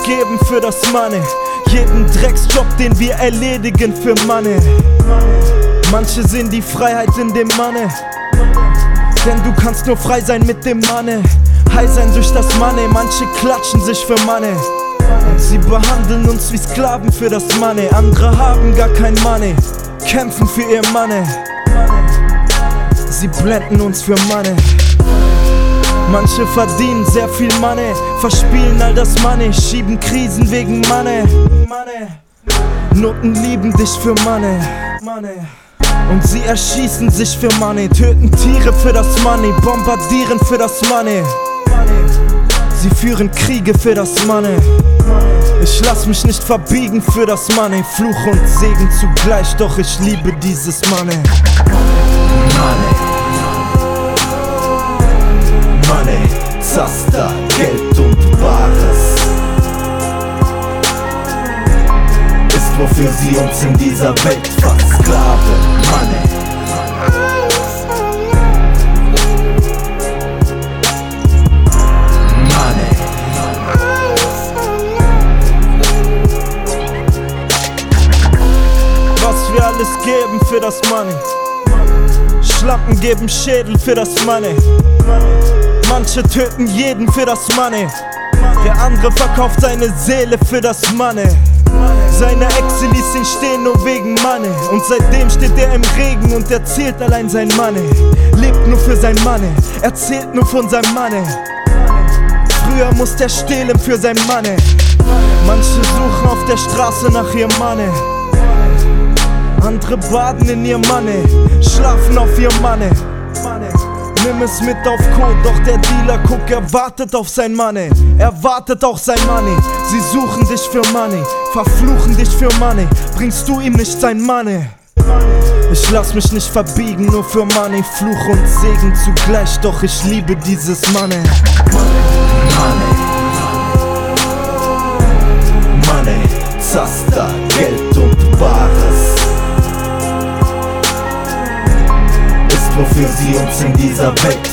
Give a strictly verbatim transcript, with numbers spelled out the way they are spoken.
geben für das Money. Jeden Drecksjob, den wir erledigen für Money. Manche sehen die Freiheit in dem Money, denn du kannst nur frei sein mit dem Money. High sein durch das Money, manche klatschen sich für Money. Und sie behandeln uns wie Sklaven für das Money. Andere haben gar kein Money, kämpfen für ihr Money. Sie blenden uns für Money. Manche verdienen sehr viel Money, verspielen all das Money, schieben Krisen wegen Money. Noten lieben dich für Money. Und sie erschießen sich für Money, töten Tiere für das Money, bombardieren für das Money. Sie führen Kriege für das Money. Ich lass mich nicht verbiegen für das Money. Fluch und Segen zugleich, doch ich liebe dieses Money. Money, Money, Zaster, Geld und Bares ist, wofür sie uns in dieser Welt versklaven. Money, Money, was wir alles geben für das Money. Schlampen geben Schädel für das Money. Manche töten jeden für das Money. Der andere verkauft seine Seele für das Money. Seine Exe ließ ihn stehen nur wegen Money. Und seitdem steht er im Regen und erzählt allein sein Money. Lebt nur für sein Money, erzählt nur von seinem Money. Früher musste er stehlen für sein Money. Manche suchen auf der Straße nach ihrem Money. Andere baden in ihr Money, schlafen auf ihr Money. Nimm es mit auf Code, doch der Dealer, guck, er wartet auf sein Money. Er wartet auch sein Money. Sie suchen dich für Money, verfluchen dich für Money. Bringst du ihm nicht sein Money? Ich lass mich nicht verbiegen, nur für Money. Fluch und Segen zugleich, doch ich liebe dieses Money. Money, Money, Zaster, Geld und Bares ist, wofür sie uns in dieser Welt